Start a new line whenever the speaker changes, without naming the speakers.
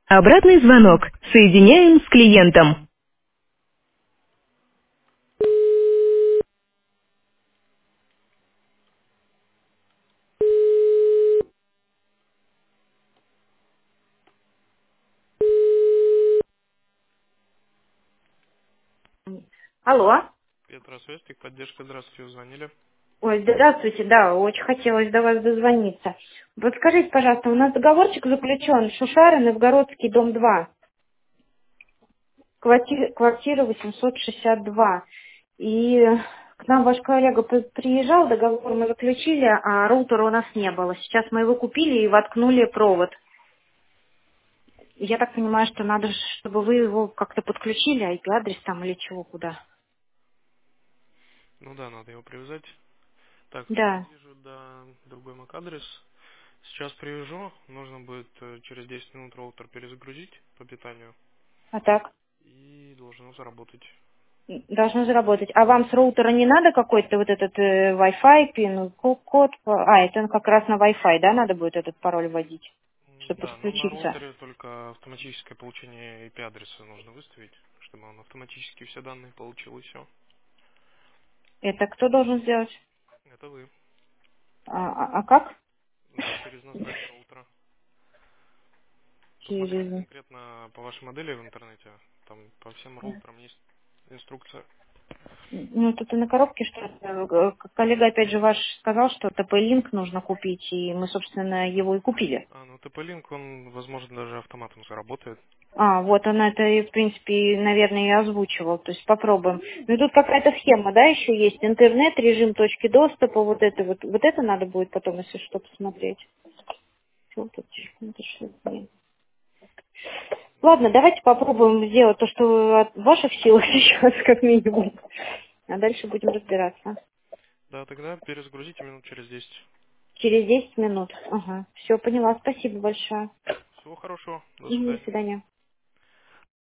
Обратный звонок. Соединяем с клиентом. Алло.
Петросвестик, поддержка, здравствуйте, звонили.
Ой, здравствуйте, да, очень хотелось до вас дозвониться. Вот скажите, пожалуйста, у нас договорчик заключен, Шушары, Новгородский, дом 2, квартира 862. И к нам ваш коллега приезжал, договор мы заключили, а роутера у нас не было. Сейчас мы его купили и воткнули провод. Я так понимаю, что надо, чтобы вы его как-то подключили, IP-адрес там или чего, куда.
Ну да, надо его привязать. Так,
Да.
вижу, да, другой MAC-адрес. Сейчас привяжу, нужно будет через 10 минут роутер перезагрузить по питанию
А так?
и должно заработать.
Должно заработать. А вам с роутера не надо какой-то вот этот Wi-Fi, пин, код? Это как раз на Wi-Fi, да, надо будет этот пароль вводить, чтобы
Да, но на
подключиться?
роутере только автоматическое получение IP-адреса нужно выставить, чтобы он автоматически все данные получил и все.
Это кто должен сделать?
Это вы.
А как?
Ну, через настройки роутера. Посмотрите
Через...
конкретно по вашей модели в интернете. Там по всем роутерам есть инструкция.
Ну, тут и на коробке что-то. Коллега, опять же, ваш сказал, что TP-Link нужно купить, и мы, собственно, его и купили.
Ну TP-Link, он, возможно, даже автоматом заработает.
А, вот он это, и, в принципе, наверное, и озвучивал. То есть попробуем. Ну, и тут какая-то схема, да, еще есть. Интернет, режим точки доступа, вот это вот. Вот это надо будет потом, если что, посмотреть. Чё тут? Это что, блин. Ладно, давайте попробуем сделать то, что от ваших сил сейчас, как минимум. А дальше будем разбираться.
Да, тогда перезагрузите минут через 10.
Через 10 минут. Ага. Все, поняла. Спасибо большое.
Всего хорошего. До
До
свидания.
свидания.